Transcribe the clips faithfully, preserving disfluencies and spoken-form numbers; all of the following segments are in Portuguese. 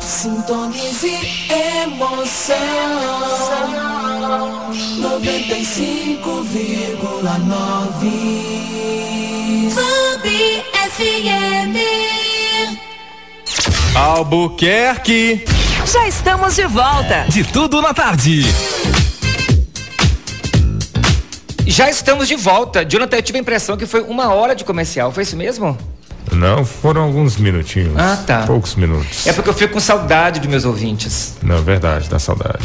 Sintonize emoção noventa e cinco vírgula nove Clube F M. Albuquerque. Já estamos de volta. De tudo na tarde. Já estamos de volta. Jonathan, eu tive a impressão que foi uma hora de comercial, foi isso mesmo? Não, foram alguns minutinhos. Ah, tá. Poucos minutos. É porque eu fico com saudade dos meus ouvintes. Não, verdade, dá saudade.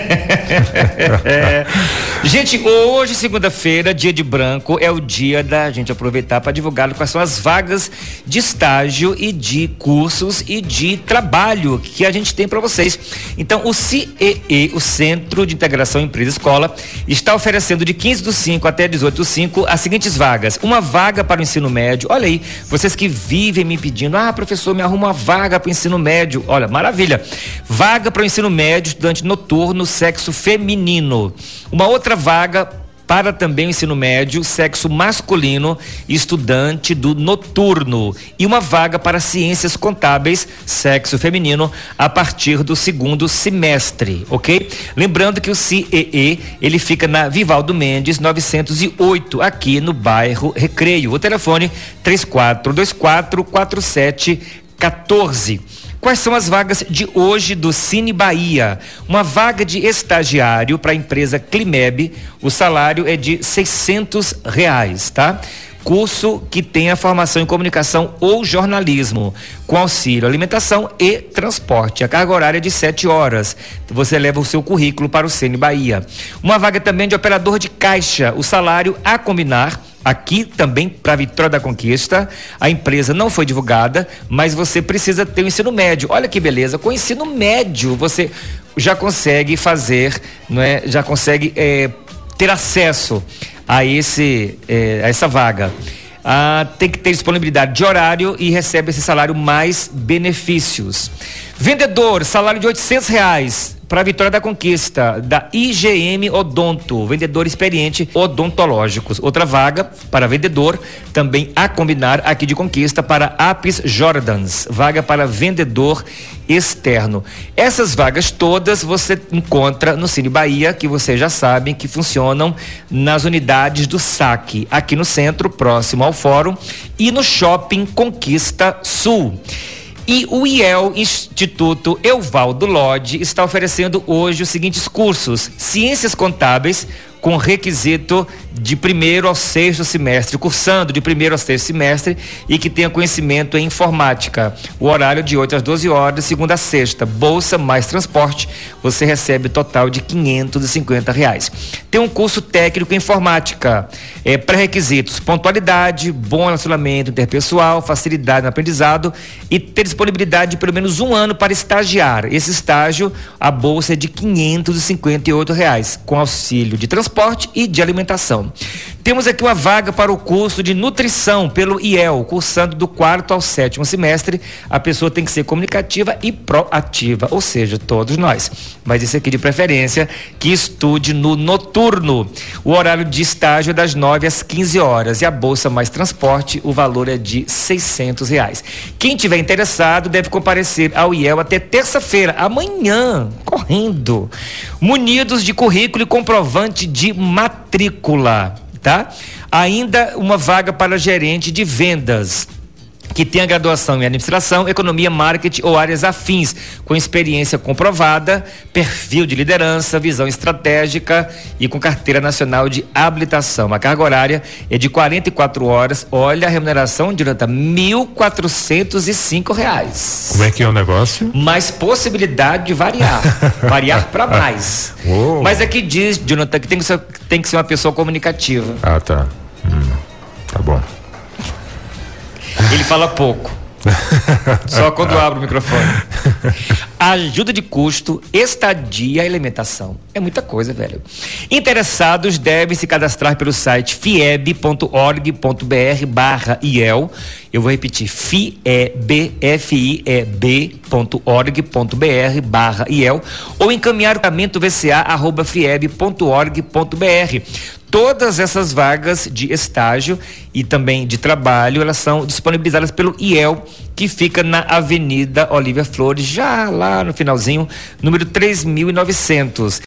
É. Gente, hoje, segunda-feira, dia de branco, é o dia da gente aproveitar para divulgar quais são as vagas de estágio e de cursos e de trabalho que a gente tem para vocês. Então, o C E E, o Centro de Integração Empresa-Escola, está oferecendo de quinze do cinco até dezoito do cinco as seguintes vagas. Uma vaga para o ensino médio. Olha aí, vocês que vivem me pedindo, ah, professor, me arruma uma vaga para o ensino médio. Olha, maravilha. Vaga para o ensino médio, estudante noturno, sexo feminino. Uma outra vaga para também o ensino médio, sexo masculino, estudante do noturno. E uma vaga para ciências contábeis, sexo feminino, a partir do segundo semestre, ok? Lembrando que o C E E, ele fica na Vivaldo Mendes, novecentos e oito, aqui no bairro Recreio. O telefone três quatro dois quatro, quatro sete um quatro. Quais são as vagas de hoje do Cine Bahia? Uma vaga de estagiário para a empresa Climeb, o salário é de seiscentos reais, tá? Curso que tem a formação em comunicação ou jornalismo, com auxílio alimentação e transporte. A carga horária é de sete horas. Você leva o seu currículo para o Cine Bahia. Uma vaga também de operador de caixa, o salário a combinar. Aqui também para Vitória da Conquista, a empresa não foi divulgada, mas você precisa ter o ensino médio. Olha que beleza, com o ensino médio você já consegue fazer, não é? Já consegue é, ter acesso a esse é, a essa vaga. Ah, tem que ter disponibilidade de horário e recebe esse salário mais benefícios. Vendedor, salário de oitocentos reais para a Vitória da Conquista, da I G M Odonto, vendedor experiente odontológicos. Outra vaga para vendedor, também a combinar aqui de Conquista, para Apis Jordans, vaga para vendedor externo. Essas vagas todas você encontra no Cine Bahia, que vocês já sabem que funcionam nas unidades do S A C, aqui no centro, próximo ao Fórum, e no Shopping Conquista Sul. E o I E L, Instituto Evaldo Lodge, está oferecendo hoje os seguintes cursos: Ciências Contábeis, com requisito de primeiro ao sexto semestre, cursando de primeiro ao sexto semestre e que tenha conhecimento em informática. O horário de oito às doze horas, segunda a sexta. Bolsa mais transporte, você recebe total de quinhentos e cinquenta reais. Tem um curso técnico em informática, é, pré-requisitos: pontualidade, bom relacionamento interpessoal, facilidade no aprendizado e ter disponibilidade de pelo menos um ano para estagiar. Esse estágio, a bolsa é de quinhentos e cinquenta e oito reais, com auxílio de transporte e de alimentação. Temos aqui uma vaga para o curso de nutrição pelo I E L, cursando do quarto ao sétimo semestre. A pessoa tem que ser comunicativa e proativa, ou seja, todos nós. Mas isso aqui de preferência que estude no noturno. O horário de estágio é das nove às quinze horas e a bolsa mais transporte, o valor é de seiscentos reais. Quem tiver interessado deve comparecer ao I E L até terça-feira, amanhã, correndo, munidos de currículo e comprovante de matrícula, tá? Ainda uma vaga para gerente de vendas, que tenha graduação em administração, economia, marketing ou áreas afins, com experiência comprovada, perfil de liderança, visão estratégica e com carteira nacional de habilitação. A carga horária é de quarenta e quatro horas. Olha a remuneração, direta, mil quatrocentos e cinco reais. Como é que é o negócio? Mais possibilidade de variar, variar para mais. Uou. Mas aqui diz, Jonathan, que tem que ser, tem que ser uma pessoa comunicativa. Ah, tá. Hum, tá bom. Ele fala pouco. Só quando abre o microfone. Ajuda de custo, estadia e alimentação. É muita coisa, velho. Interessados devem se cadastrar pelo site fieb ponto org ponto br barra I E L. Eu vou repetir, fieb, F I E B ponto org ponto br barra I E L, ou encaminhar o documento v c a arroba fieb ponto org ponto br. Todas essas vagas de estágio e também de trabalho, elas são disponibilizadas pelo I E L que fica na Avenida Olívia Flores, já lá no finalzinho, número três mil e novecentos.